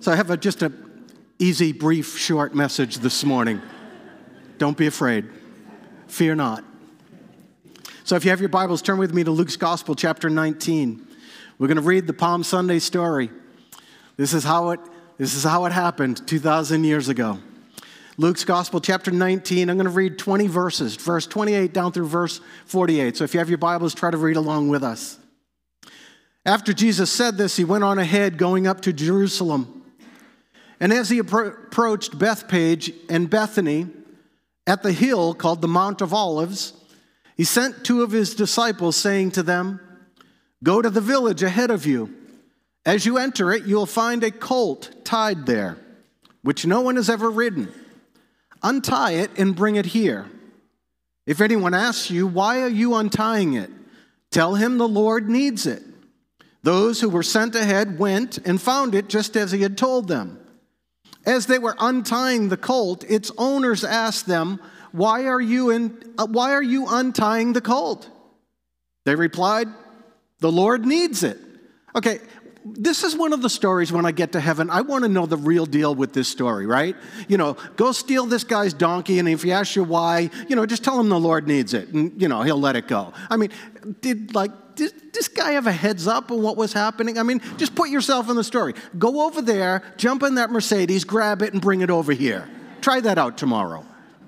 So I have just a easy, brief, short message this morning. Don't be afraid. Fear not. So if you have your Bibles, turn with me to Luke's Gospel, chapter 19. We're going to read the Palm Sunday story. This is how it happened 2,000 years ago. Luke's Gospel, chapter 19. I'm going to read 20 verses, verse 28 down through verse 48. So if you have your Bibles, try to read along with us. After Jesus said this, he went on ahead, going up to Jerusalem. And as he approached Bethphage and Bethany at the hill called the Mount of Olives, he sent two of his disciples, saying to them, "Go to the village ahead of you. As you enter it, you will find a colt tied there, which no one has ever ridden. Untie it and bring it here. If anyone asks you, 'Why are you untying it?' tell him the Lord needs it." Those who were sent ahead went and found it just as he had told them. As they were untying the colt, its owners asked them, why are you untying the colt?" They replied, "The Lord needs it." Okay, this is one of the stories when I get to heaven, I want to know the real deal with this story, right? Go steal this guy's donkey, and if he asks you why, just tell him the Lord needs it, and, he'll let it go. I mean, did this guy have a heads up on what was happening? I mean, just put yourself in the story. Go over there, jump in that Mercedes, grab it, and bring it over here. Try that out tomorrow.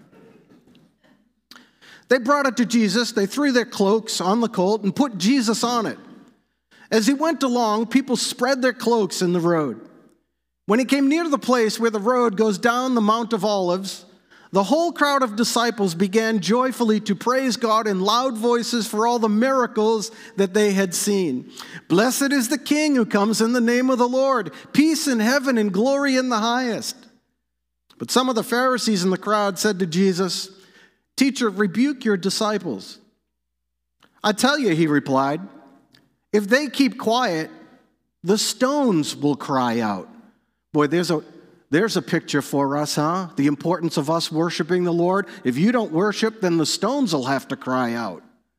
They brought it to Jesus. They threw their cloaks on the colt and put Jesus on it. As he went along, people spread their cloaks in the road. When he came near the place where the road goes down the Mount of Olives, the whole crowd of disciples began joyfully to praise God in loud voices for all the miracles that they had seen. "Blessed is the King who comes in the name of the Lord. Peace in heaven and glory in the highest." But some of the Pharisees in the crowd said to Jesus, "Teacher, rebuke your disciples." "I tell you," he replied, "if they keep quiet, the stones will cry out." Boy, there's a picture for us, huh? The importance of us worshiping the Lord. If you don't worship, then the stones will have to cry out.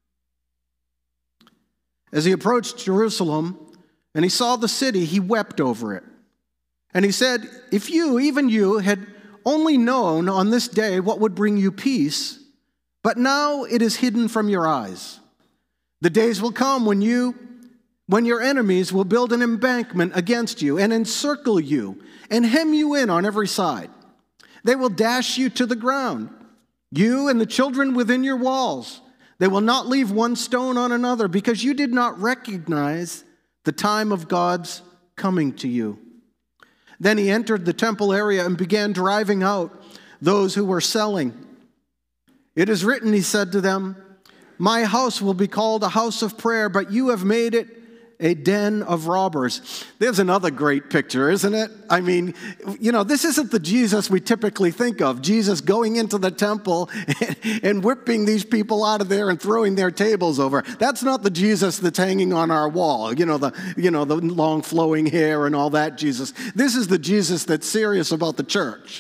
As he approached Jerusalem and he saw the city, he wept over it. And he said, "If you, even you, had only known on this day what would bring you peace, but now it is hidden from your eyes. The days will come when your enemies will build an embankment against you and encircle you and hem you in on every side. They will dash you to the ground, you and the children within your walls. They will not leave one stone on another because you did not recognize the time of God's coming to you." Then he entered the temple area and began driving out those who were selling. "It is written," he said to them, "My house will be called a house of prayer, but you have made it a den of robbers." There's another great picture, isn't it? I mean, this isn't the Jesus we typically think of. Jesus going into the temple and whipping these people out of there and throwing their tables over. That's not the Jesus that's hanging on our wall. The long flowing hair and all that Jesus. This is the Jesus that's serious about the church.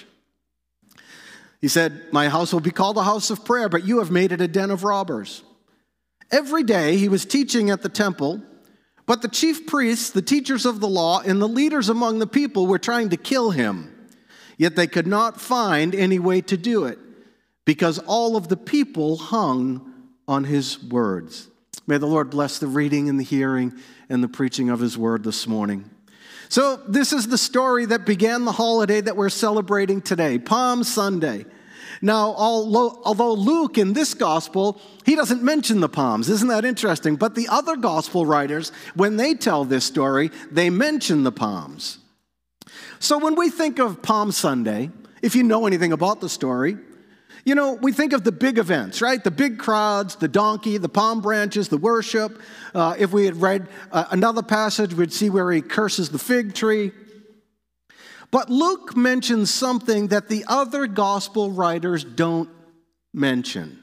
He said, "My house will be called a house of prayer, but you have made it a den of robbers." Every day he was teaching at the temple, but the chief priests, the teachers of the law, and the leaders among the people were trying to kill him. Yet they could not find any way to do it, because all of the people hung on his words. May the Lord bless the reading and the hearing and the preaching of his word this morning. So this is the story that began the holiday that we're celebrating today, Palm Sunday. Now, although Luke in this gospel, he doesn't mention the palms. Isn't that interesting? But the other gospel writers, when they tell this story, they mention the palms. So when we think of Palm Sunday, if you know anything about the story, we think of the big events, right? The big crowds, the donkey, the palm branches, the worship. If we had read another passage, we'd see where he curses the fig tree. But Luke mentions something that the other gospel writers don't mention.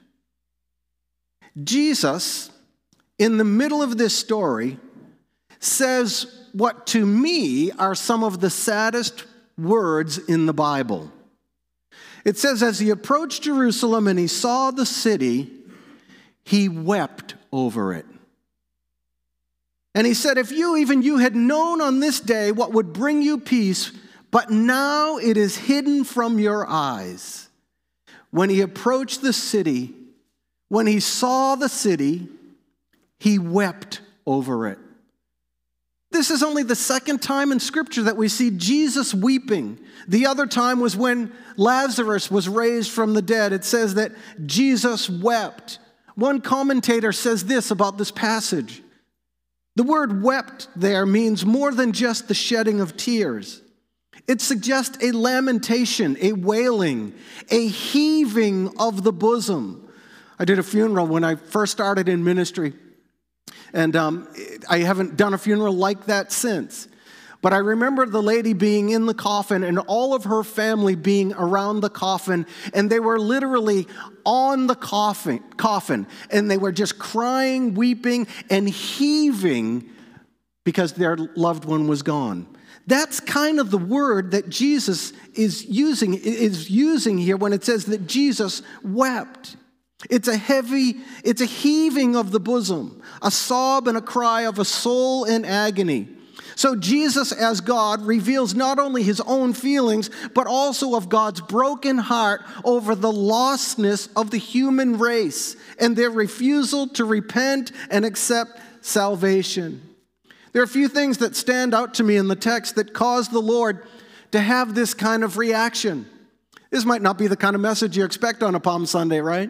Jesus, in the middle of this story, says what to me are some of the saddest words in the Bible. It says, as he approached Jerusalem and he saw the city, he wept over it. And he said, if you, even you, had known on this day what would bring you peace, but now it is hidden from your eyes. When he approached the city, when he saw the city, he wept over it. This is only the second time in Scripture that we see Jesus weeping. The other time was when Lazarus was raised from the dead. It says that Jesus wept. One commentator says this about this passage. The word wept there means more than just the shedding of tears. It suggests a lamentation, a wailing, a heaving of the bosom. I did a funeral when I first started in ministry. And I haven't done a funeral like that since. But I remember the lady being in the coffin and all of her family being around the coffin. And they were literally on the coffin. And they were just crying, weeping, and heaving because their loved one was gone. That's kind of the word that Jesus is using here when it says that Jesus wept. It's a heaving of the bosom, a sob and a cry of a soul in agony. So Jesus, as God, reveals not only his own feelings, but also of God's broken heart over the lostness of the human race and their refusal to repent and accept salvation. There are a few things that stand out to me in the text that cause the Lord to have this kind of reaction. This might not be the kind of message you expect on a Palm Sunday, right?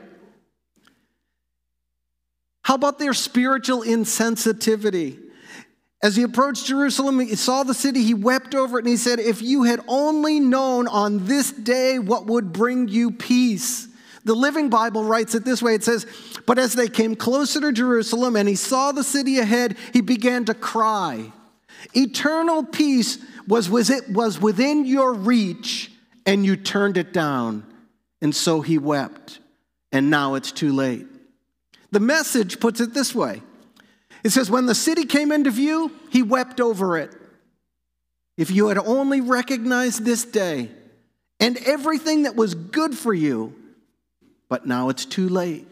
How about their spiritual insensitivity? As he approached Jerusalem, he saw the city, he wept over it, and he said, if you had only known on this day what would bring you peace. The Living Bible writes it this way. It says, but as they came closer to Jerusalem and he saw the city ahead, he began to cry. Eternal peace was within your reach, and you turned it down. And so he wept, and now it's too late. The Message puts it this way. It says, when the city came into view, he wept over it. If you had only recognized this day and everything that was good for you, but now it's too late.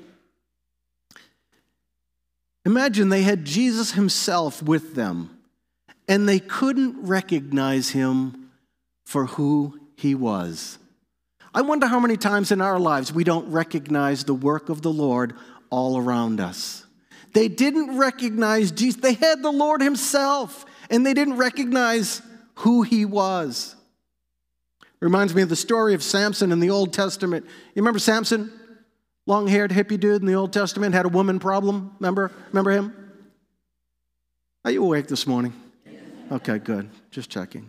Imagine they had Jesus himself with them, and they couldn't recognize him for who he was. I wonder how many times in our lives we don't recognize the work of the Lord all around us. They didn't recognize Jesus. They had the Lord himself, and they didn't recognize who he was. Reminds me of the story of Samson in the Old Testament. You remember Samson? Long-haired hippie dude in the Old Testament, had a woman problem. Remember him? Are you awake this morning? Okay, good. Just checking.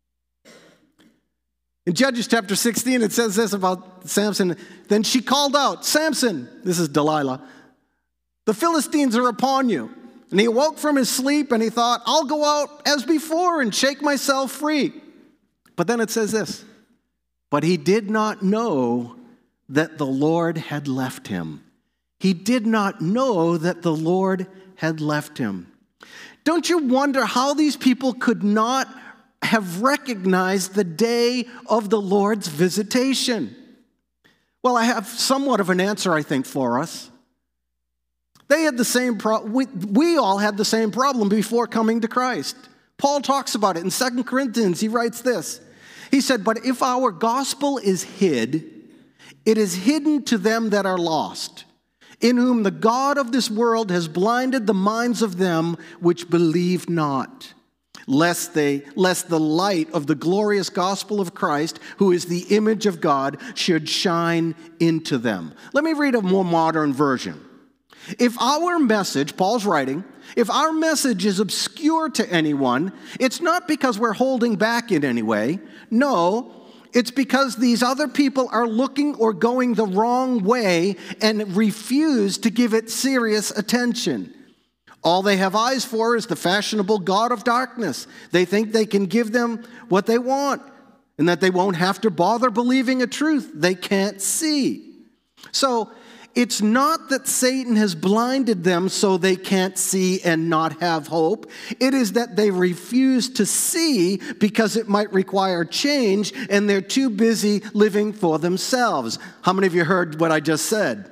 In Judges chapter 16, it says this about Samson. Then she called out, Samson, this is Delilah, the Philistines are upon you. And he awoke from his sleep and he thought, I'll go out as before and shake myself free. But then it says this, but he did not know that the Lord had left him. He did not know that the Lord had left him. Don't you wonder how these people could not have recognized the day of the Lord's visitation? Well, I have somewhat of an answer, I think, for us. They had the same we all had the same problem before coming to Christ. Paul talks about it in 2 Corinthians. He writes this. He said, but if our gospel is hid, it is hidden to them that are lost, in whom the God of this world has blinded the minds of them which believe not, lest the light of the glorious gospel of Christ, who is the image of God, should shine into them. Let me read a more modern version. If our message, Paul's writing, if our message is obscure to anyone, it's not because we're holding back in any way. No, it's because these other people are looking or going the wrong way and refuse to give it serious attention. All they have eyes for is the fashionable god of darkness. They think they can give them what they want and that they won't have to bother believing a truth they can't see. So it's not that Satan has blinded them so they can't see and not have hope. It is that they refuse to see because it might require change and they're too busy living for themselves. How many of you heard what I just said?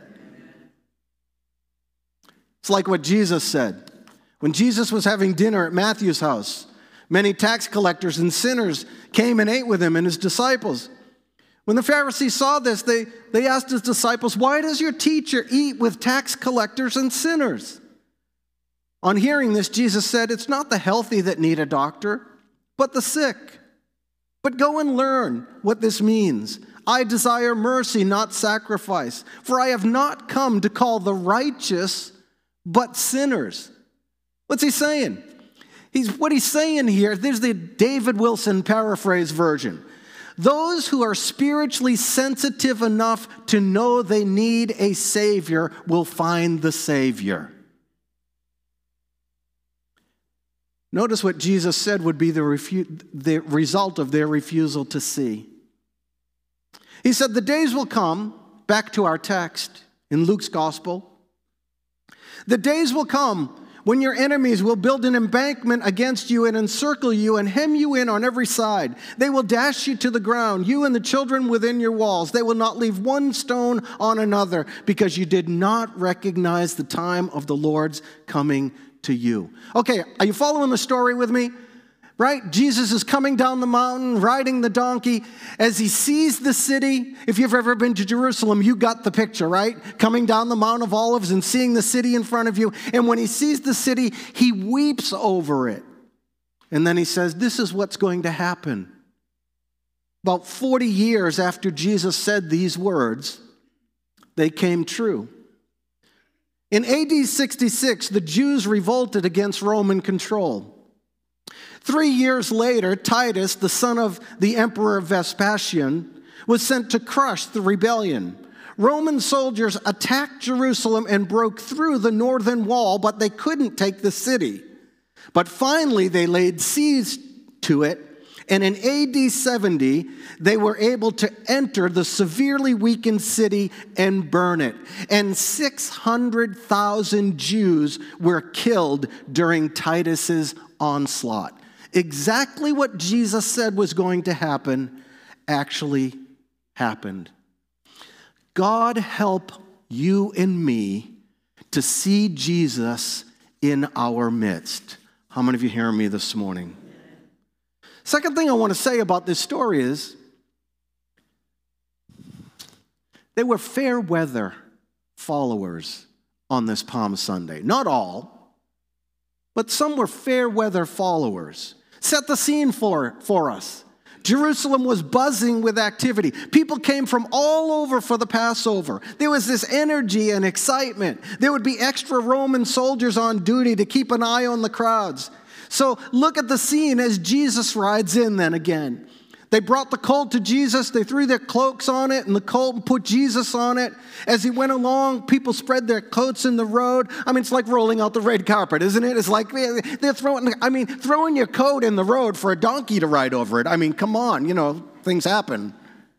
It's like what Jesus said. When Jesus was having dinner at Matthew's house, many tax collectors and sinners came and ate with him and his disciples. When the Pharisees saw this, they asked his disciples, "Why does your teacher eat with tax collectors and sinners?" On hearing this, Jesus said, "It's not the healthy that need a doctor, but the sick. But go and learn what this means. I desire mercy, not sacrifice, for I have not come to call the righteous, but sinners." What's he saying? What he's saying here, there's the David Wilson paraphrase version. Those who are spiritually sensitive enough to know they need a Savior will find the Savior. Notice what Jesus said would be the result of their refusal to see. He said, "The days will come," back to our text in Luke's gospel, "the days will come when your enemies will build an embankment against you and encircle you and hem you in on every side. They will dash you to the ground, you and the children within your walls. They will not leave one stone on another, because you did not recognize the time of the Lord's coming to you." Okay, are you following the story with me? Right? Jesus is coming down the mountain, riding the donkey. As he sees the city, if you've ever been to Jerusalem, you got the picture, right? Coming down the Mount of Olives and seeing the city in front of you. And when he sees the city, he weeps over it. And then he says, this is what's going to happen. About 40 years after Jesus said these words, they came true. In AD 66, the Jews revolted against Roman control. 3 years later, Titus, the son of the Emperor Vespasian, was sent to crush the rebellion. Roman soldiers attacked Jerusalem and broke through the northern wall, but they couldn't take the city. But finally, they laid siege to it, and in AD 70, they were able to enter the severely weakened city and burn it. And 600,000 Jews were killed during Titus's onslaught. Exactly what Jesus said was going to happen actually happened. God help you and me to see Jesus in our midst. How many of you hearing me this morning? Second thing I want to say about this story is they were fair weather followers on this Palm Sunday. Not all, but some were fair weather followers. Set the scene for us. Jerusalem was buzzing with activity. People came from all over for the Passover. There was this energy and excitement. There would be extra Roman soldiers on duty to keep an eye on the crowds. So look at the scene as Jesus rides in then again. They brought the colt to Jesus. They threw their cloaks on it and the colt and put Jesus on it. As he went along, people spread their coats in the road. I mean, it's like rolling out the red carpet, isn't it? It's like they're throwing your coat in the road for a donkey to ride over it. I mean, come on, things happen.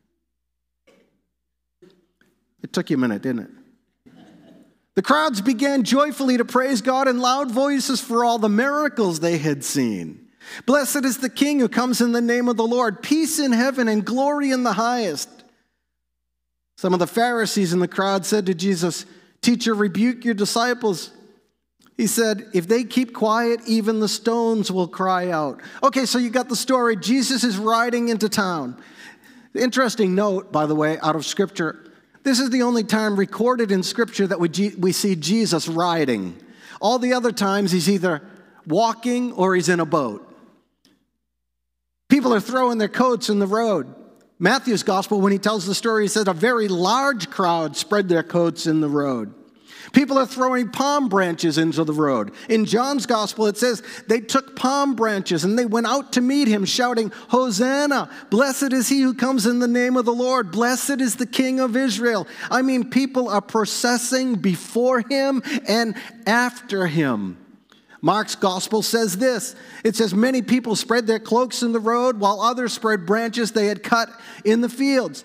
It took you a minute, didn't it? The crowds began joyfully to praise God in loud voices for all the miracles they had seen. Blessed is the King who comes in the name of the Lord. Peace in heaven and glory in the highest. Some of the Pharisees in the crowd said to Jesus, "Teacher, rebuke your disciples." He said, "If they keep quiet, even the stones will cry out." Okay, so you got the story. Jesus is riding into town. Interesting note, by the way, out of Scripture. This is the only time recorded in Scripture that we see Jesus riding. All the other times he's either walking or he's in a boat. People are throwing their coats in the road. Matthew's gospel, when he tells the story, he says a very large crowd spread their coats in the road. People are throwing palm branches into the road. In John's gospel, it says they took palm branches and they went out to meet him, shouting, "Hosanna! Blessed is he who comes in the name of the Lord. Blessed is the King of Israel." I mean, people are processing before him and after him. Mark's gospel says this. It says, many people spread their cloaks in the road, while others spread branches they had cut in the fields.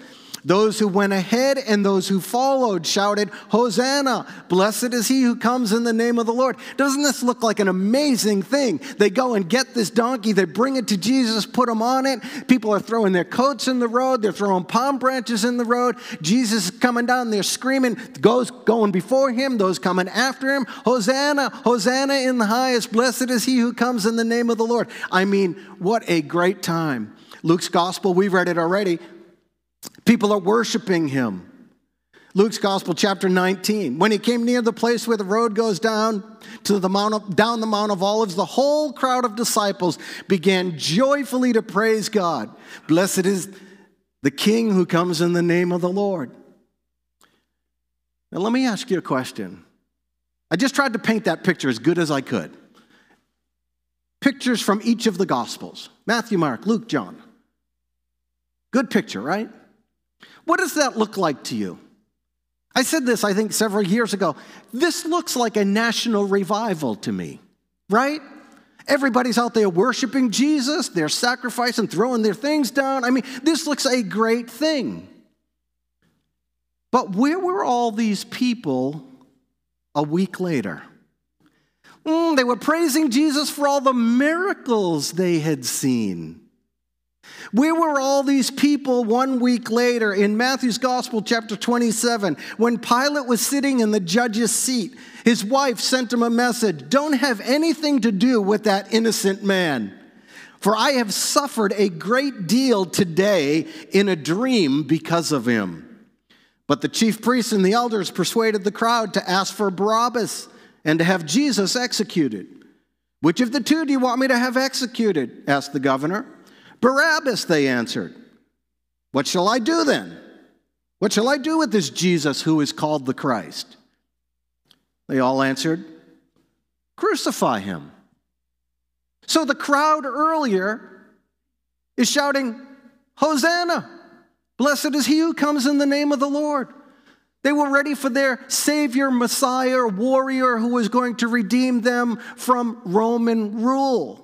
Those who went ahead and those who followed shouted, "Hosanna! Blessed is he who comes in the name of the Lord." Doesn't this look like an amazing thing? They go and get this donkey, they bring it to Jesus, put him on it. People are throwing their coats in the road, they're throwing palm branches in the road. Jesus is coming down, they're screaming, those going before him, those coming after him, "Hosanna! Hosanna in the highest! Blessed is he who comes in the name of the Lord." I mean, what a great time. Luke's gospel, we read it already. People are worshiping him. Luke's Gospel, chapter 19. When he came near the place where the road goes down to the Mount of Olives, the whole crowd of disciples began joyfully to praise God. Blessed is the King who comes in the name of the Lord. Now let me ask you a question. I just tried to paint that picture as good as I could. Pictures from each of the Gospels. Matthew, Mark, Luke, John. Good picture, right? What does that look like to you? I said this, I think, several years ago. This looks like a national revival to me, right? Everybody's out there worshiping Jesus. They're sacrificing, throwing their things down. I mean, this looks a great thing. But where were all these people a week later? They were praising Jesus for all the miracles they had seen. Where were all these people 1 week later in Matthew's Gospel, chapter 27, when Pilate was sitting in the judge's seat? His wife sent him a message, "Don't have anything to do with that innocent man, for I have suffered a great deal today in a dream because of him." But the chief priests and the elders persuaded the crowd to ask for Barabbas and to have Jesus executed. "Which of the two do you want me to have executed?" asked the governor. "Barabbas," they answered. "What shall I do then? What shall I do with this Jesus who is called the Christ?" They all answered, "Crucify him." So the crowd earlier is shouting, "Hosanna! Blessed is he who comes in the name of the Lord." They were ready for their Savior, Messiah, warrior who was going to redeem them from Roman rule.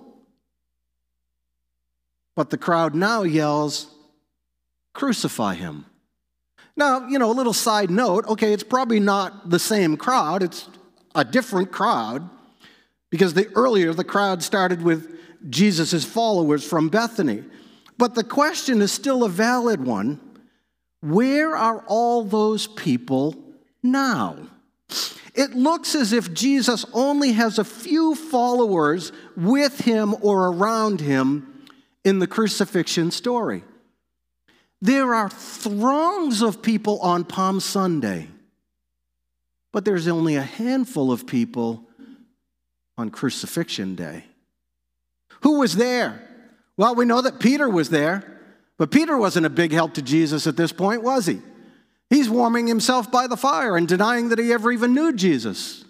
But the crowd now yells, "Crucify him." Now, a little side note, okay, it's probably not the same crowd, it's a different crowd, because earlier the crowd started with Jesus' followers from Bethany. But the question is still a valid one. Where are all those people now? It looks as if Jesus only has a few followers with him or around him in the crucifixion story. There are throngs of people on Palm Sunday, but there's only a handful of people on Crucifixion Day. Who was there? Well, we know that Peter was there, but Peter wasn't a big help to Jesus at this point, was he? He's warming himself by the fire and denying that he ever even knew Jesus.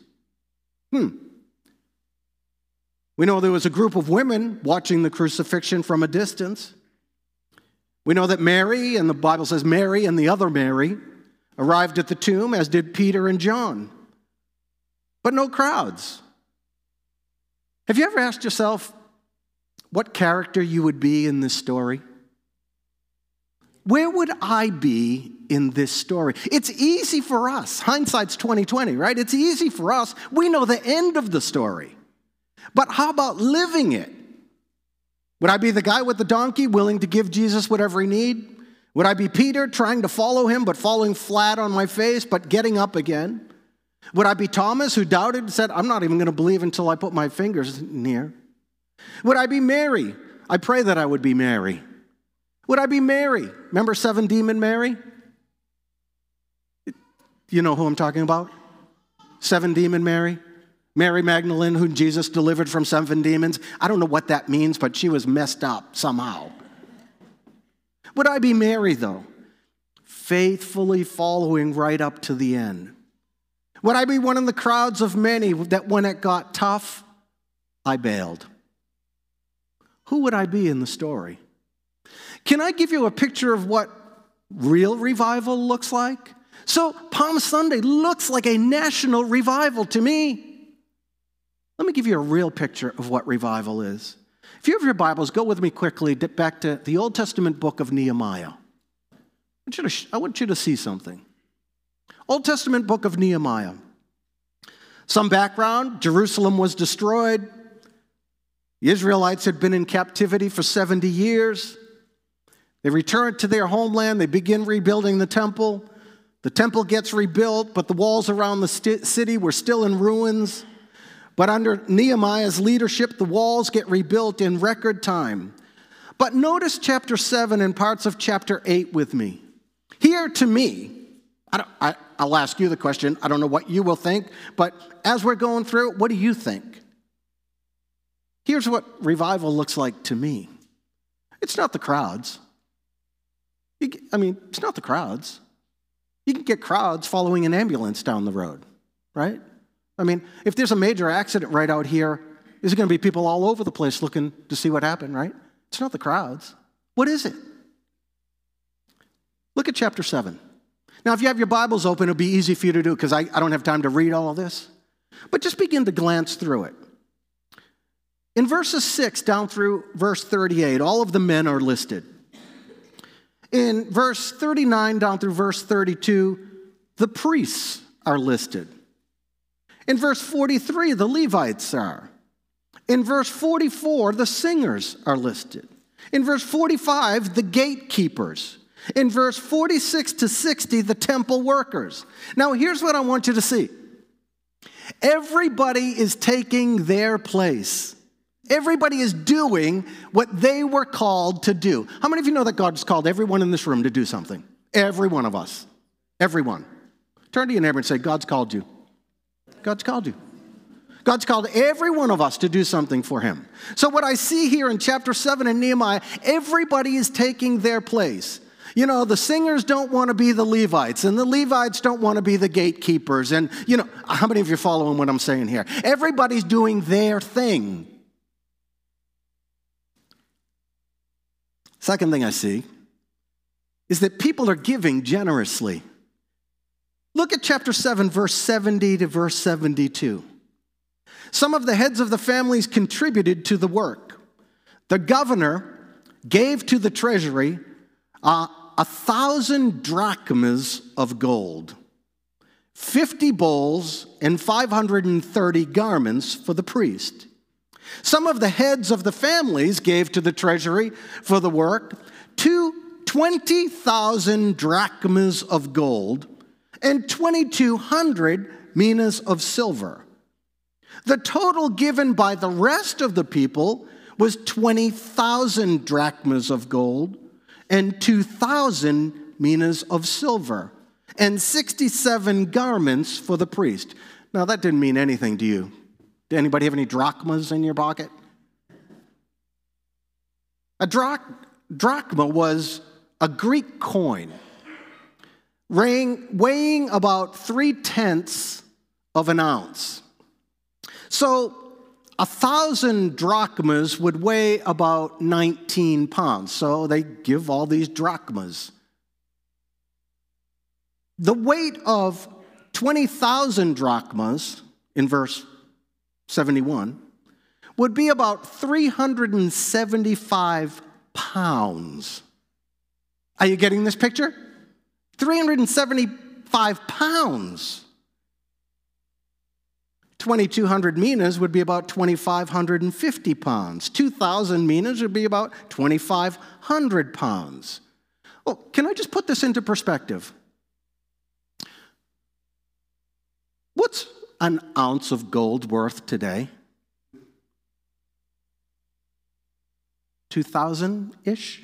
We know there was a group of women watching the crucifixion from a distance. We know that Mary, and the Bible says Mary and the other Mary, arrived at the tomb, as did Peter and John. But no crowds. Have you ever asked yourself what character you would be in this story? Where would I be in this story? It's easy for us. Hindsight's 20/20, right? It's easy for us. We know the end of the story. But how about living it? Would I be the guy with the donkey willing to give Jesus whatever he needs? Would I be Peter trying to follow him but falling flat on my face but getting up again? Would I be Thomas who doubted and said, "I'm not even going to believe until I put my fingers in here"? Would I be Mary? I pray that I would be Mary. Would I be Mary? Remember 7 Demon Mary? You know who I'm talking about? 7 Demon Mary? Mary Magdalene, who Jesus delivered from 7 demons. I don't know what that means, but she was messed up somehow. Would I be Mary, though? Faithfully following right up to the end. Would I be one of the crowds of many that when it got tough, I bailed? Who would I be in the story? Can I give you a picture of what real revival looks like? So Palm Sunday looks like a national revival to me. Let me give you a real picture of what revival is. If you have your Bibles, go with me quickly back to the Old Testament book of Nehemiah. I want you to see something. Old Testament book of Nehemiah. Some background: Jerusalem was destroyed. The Israelites had been in captivity for 70 years. They returned to their homeland. They begin rebuilding the temple. The temple gets rebuilt, but the walls around the city were still in ruins. But under Nehemiah's leadership, the walls get rebuilt in record time. But notice chapter 7 and parts of chapter 8 with me. Here, to me, I'll ask you the question. I don't know what you will think, but as we're going through it, what do you think? Here's what revival looks like to me. It's not the crowds. It's not the crowds. You can get crowds following an ambulance down the road, right? If there's a major accident right out here, there's going to be people all over the place looking to see what happened, right? It's not the crowds. What is it? Look at chapter 7. Now, if you have your Bibles open, it'll be easy for you to do because I don't have time to read all of this. But just begin to glance through it. In verses 6 down through verse 38, all of the men are listed. In verse 39 down through verse 32, the priests are listed. In verse 43, the Levites are. In verse 44, the singers are listed. In verse 45, the gatekeepers. In verse 46 to 60, the temple workers. Now, here's what I want you to see. Everybody is taking their place. Everybody is doing what they were called to do. How many of you know that God's called everyone in this room to do something? Every one of us. Everyone. Turn to your neighbor and say, God's called you. God's called you. God's called every one of us to do something for him. So what I see here in chapter 7 in Nehemiah, everybody is taking their place. You know, the singers don't want to be the Levites, and the Levites don't want to be the gatekeepers. And, how many of you are following what I'm saying here? Everybody's doing their thing. Second thing I see is that people are giving generously. Look at chapter 7, verse 70 to verse 72. Some of the heads of the families contributed to the work. The governor gave to the treasury 1,000 drachmas of gold, 50 bowls, and 530 garments for the priest. Some of the heads of the families gave to the treasury for the work 20,000 drachmas of gold and 2,200 minas of silver. The total given by the rest of the people was 20,000 drachmas of gold and 2,000 minas of silver and 67 garments for the priest. Now, that didn't mean anything to you. Did anybody have any drachmas in your pocket? A drachma was a Greek coin weighing about 3/10 of an ounce. So 1,000 drachmas would weigh about 19 pounds. So they give all these drachmas. The weight of 20,000 drachmas in verse 71 would be about 375 pounds. Are you getting this picture? 375 pounds. 2,200 minas would be about 2,550 pounds. 2,000 minas would be about 2,500 pounds. Well, can I just put this into perspective? What's an ounce of gold worth today? 2,000-ish?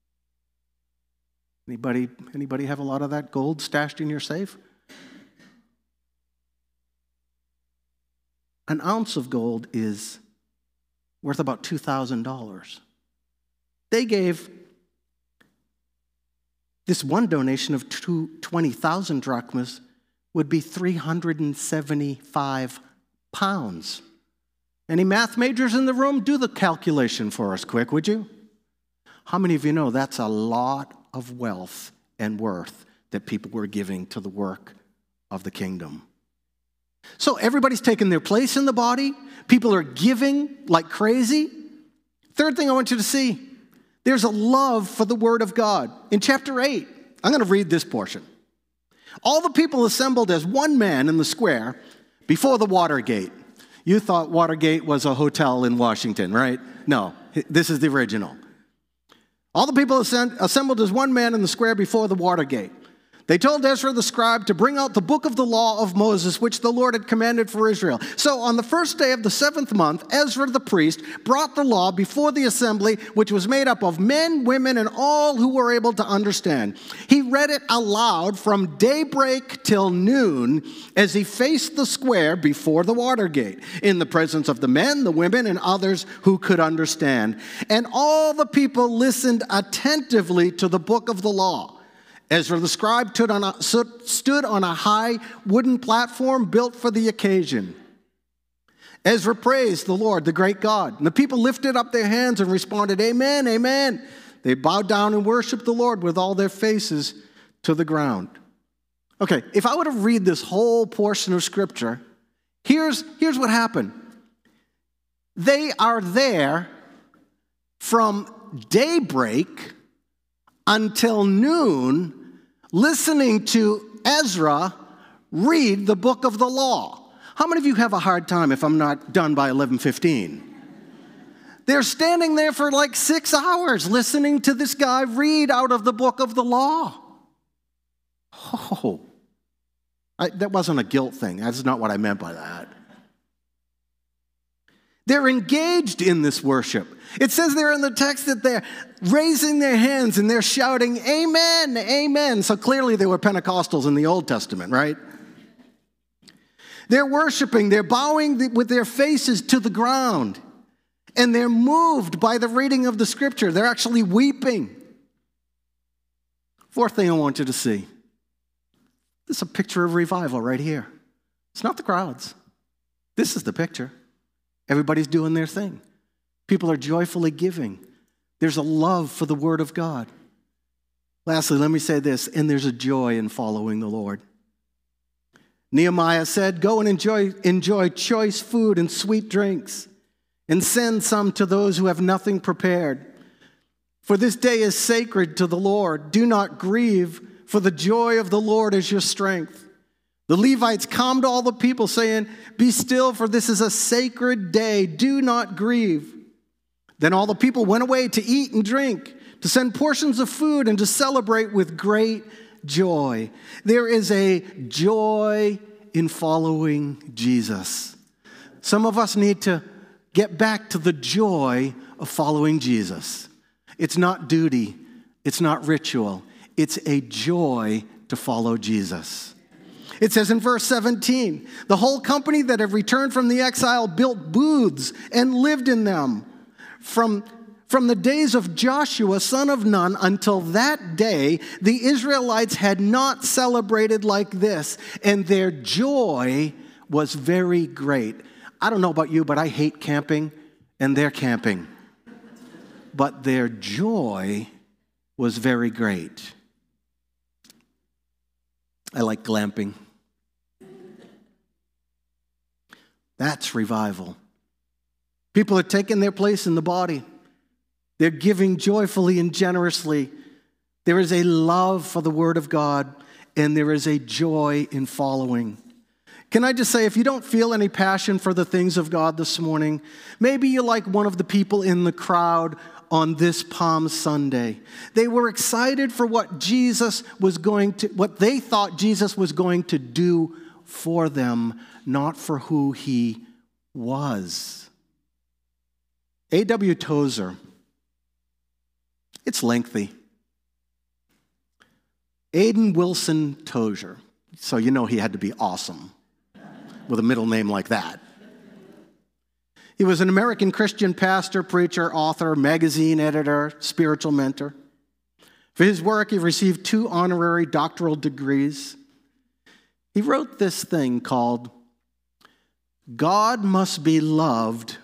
Anybody have a lot of that gold stashed in your safe? An ounce of gold is worth about $2,000. They gave this one donation of 20,000 drachmas would be 375 pounds. Any math majors in the room? Do the calculation for us quick, would you? How many of you know that's a lot of wealth and worth that people were giving to the work of the kingdom? So everybody's taking their place in the body. People are giving like crazy. Third thing I want you to see, there's a love for the Word of God. In chapter 8, I'm going to read this portion. All the people assembled as one man in the square before the Watergate. You thought Watergate was a hotel in Washington, right? No, this is the original. All the people assembled as one man in the square before the Watergate. They told Ezra the scribe to bring out the book of the law of Moses, which the Lord had commanded for Israel. So on the first day of the 7th month, Ezra the priest brought the law before the assembly, which was made up of men, women, and all who were able to understand. He read it aloud from daybreak till noon as he faced the square before the Watergate, in the presence of the men, the women, and others who could understand. And all the people listened attentively to the book of the law. Ezra the scribe stood on a high wooden platform built for the occasion. Ezra praised the Lord, the great God. And the people lifted up their hands and responded, Amen, amen. They bowed down and worshiped the Lord with all their faces to the ground. Okay, if I were to read this whole portion of Scripture, here's what happened. They are there from daybreak until noon, listening to Ezra read the book of the law. How many of you have a hard time if I'm not done by 11:15? They're standing there for like 6 hours listening to this guy read out of the book of the law. Oh, that wasn't a guilt thing. That's not what I meant by that. They're engaged in this worship. It says there in the text that they're raising their hands and they're shouting, Amen, amen. So clearly they were Pentecostals in the Old Testament, right? They're worshiping, they're bowing with their faces to the ground. And they're moved by the reading of the Scripture. They're actually weeping. Fourth thing I want you to see. This is a picture of revival right here. It's not the crowds. This is the picture. Everybody's doing their thing. People are joyfully giving. There's a love for the Word of God. Lastly, let me say this, and there's a joy in following the Lord. Nehemiah said, Go and enjoy choice food and sweet drinks, and send some to those who have nothing prepared. For this day is sacred to the Lord. Do not grieve, for the joy of the Lord is your strength. The Levites calmed all the people, saying, Be still, for this is a sacred day. Do not grieve. Then all the people went away to eat and drink, to send portions of food, and to celebrate with great joy. There is a joy in following Jesus. Some of us need to get back to the joy of following Jesus. It's not duty. It's not ritual. It's a joy to follow Jesus. It says in verse 17, the whole company that had returned from the exile built booths and lived in them. From the days of Joshua, son of Nun, until that day, the Israelites had not celebrated like this, and their joy was very great. I don't know about you, but I hate camping, and they're camping. But their joy was very great. I like glamping. That's revival. People are taking their place in the body. They're giving joyfully and generously. There is a love for the Word of God, and there is a joy in following. Can I just say, if you don't feel any passion for the things of God this morning, maybe you're like one of the people in the crowd on this Palm Sunday. They were excited for what they thought Jesus was going to do for them, not for who he was. A.W. Tozer. It's lengthy. Aidan Wilson Tozer. So you know he had to be awesome with a middle name like that. He was an American Christian pastor, preacher, author, magazine editor, spiritual mentor. For his work, he received 2 honorary doctoral degrees. He wrote this thing called, God Must Be Loved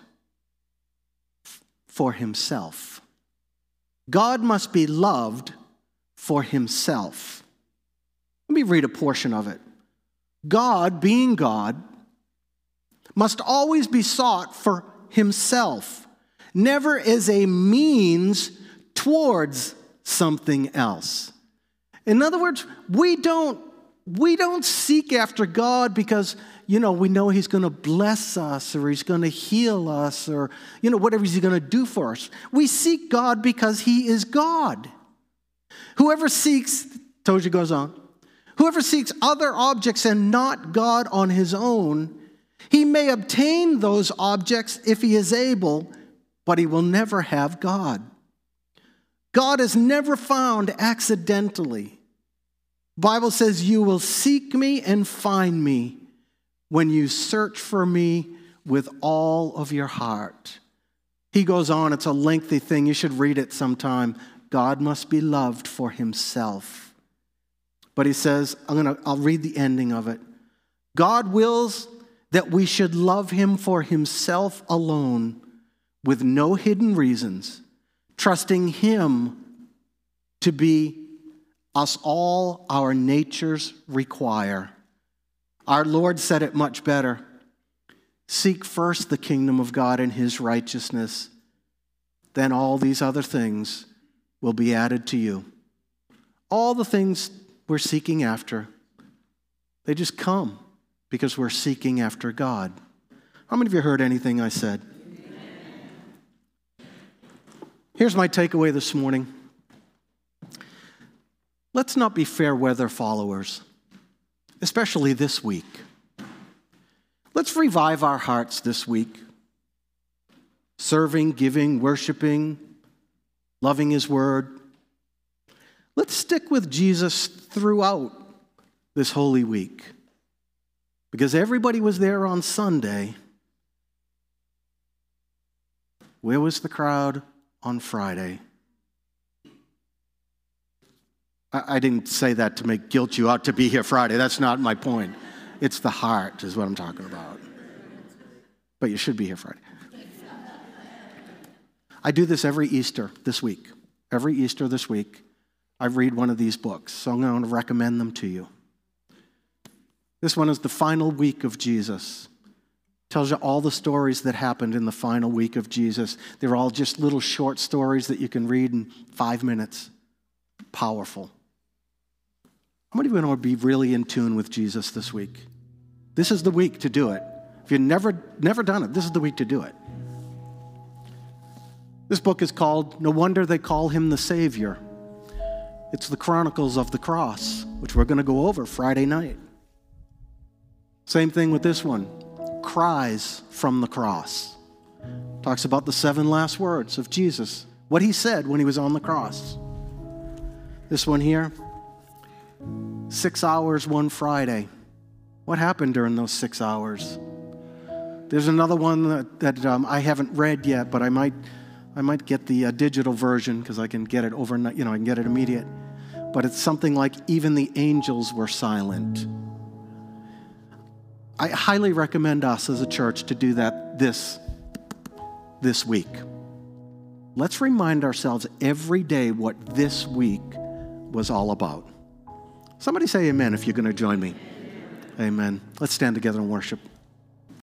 for Himself. God must be loved for Himself. Let me read a portion of it. God, being God, must always be sought for Himself, never as a means towards something else. In other words, we don't seek after God because, we know he's going to bless us or he's going to heal us or, whatever he's going to do for us. We seek God because he is God. Whoever seeks, Toji goes on, whoever seeks other objects and not God on his own, he may obtain those objects if he is able, but he will never have God. God is never found accidentally. The Bible says, you will seek me and find me when you search for me with all of your heart. He goes on, it's a lengthy thing. You should read it sometime. God must be loved for himself. But he says, I'll read the ending of it. God wills that we should love him for himself alone with no hidden reasons, trusting him to be us all our natures require. Our Lord said it much better. Seek first the kingdom of God and his righteousness, then all these other things will be added to you. All the things we're seeking after, they just come because we're seeking after God. How many of you heard anything I said? Here's my takeaway this morning. Let's not be fair weather followers, especially this week. Let's revive our hearts this week. Serving, giving, worshiping, loving his word. Let's stick with Jesus throughout this Holy Week. Because everybody was there on Sunday. Where was the crowd on Friday? I didn't say that to make guilt you out to be here Friday. That's not my point. It's the heart is what I'm talking about. But you should be here Friday. I do this every Easter this week. Every Easter this week, I read one of these books. So I'm going to recommend them to you. This one is the final week of Jesus. Tells you all the stories that happened in the final week of Jesus. They're all just little short stories that you can read in 5 minutes. Powerful. How many of you want to be really in tune with Jesus this week? This is the week to do it. If you've never done it, this is the week to do it. This book is called No Wonder They Call Him the Savior. It's the Chronicles of the Cross, which we're going to go over Friday night. Same thing with this one. Cries from the Cross. Talks about the 7 last words of Jesus. What he said when he was on the cross. This one here. 6 hours one Friday. What happened during those 6 hours? There's another one that I haven't read yet, but I might get the digital version because I can get it overnight. I can get it immediate. But it's something like even the angels were silent. I highly recommend us as a church to do that this week. Let's remind ourselves every day what this week was all about. Somebody say amen if you're going to join me. Amen. Let's stand together and worship.